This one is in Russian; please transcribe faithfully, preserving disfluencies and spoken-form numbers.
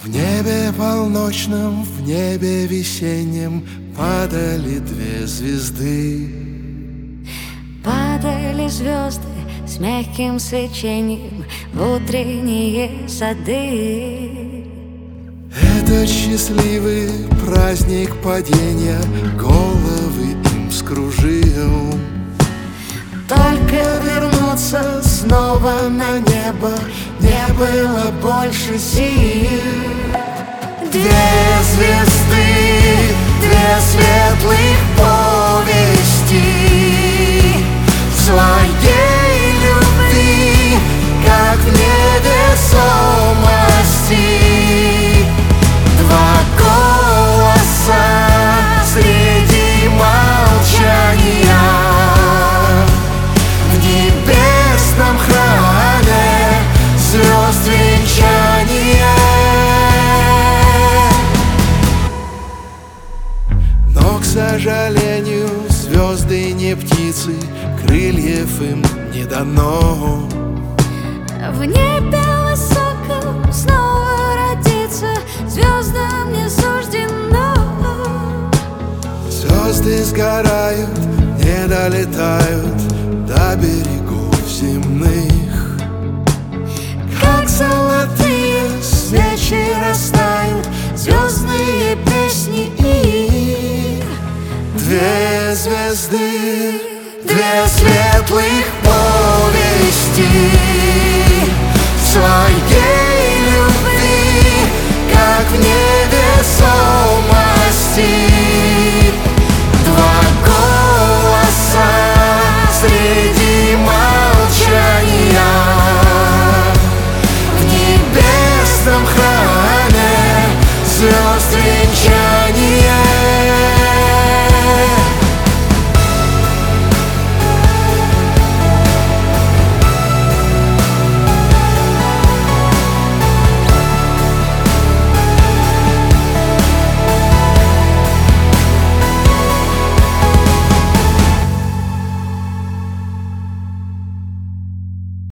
В небе полночном, в небе весеннем падали две звезды. Падали звезды с мягким свечением в утренние сады. Этот счастливый праздник падения головы им вскружил. Только вернуться снова на небо не было больше сил. Две звезды, две светлых повести в своей любви, как в невесомости. Два голоса среди молчания в небесном храме звезд венчания. Но, к сожалению, звезды не птицы, крыльев им не дано. В небе высоком снова родиться звездам не суждено. Звезды сгорают, не долетают до берегов земных. Как золотые свечи растают звездные песни их. Две звезды, две светлых повести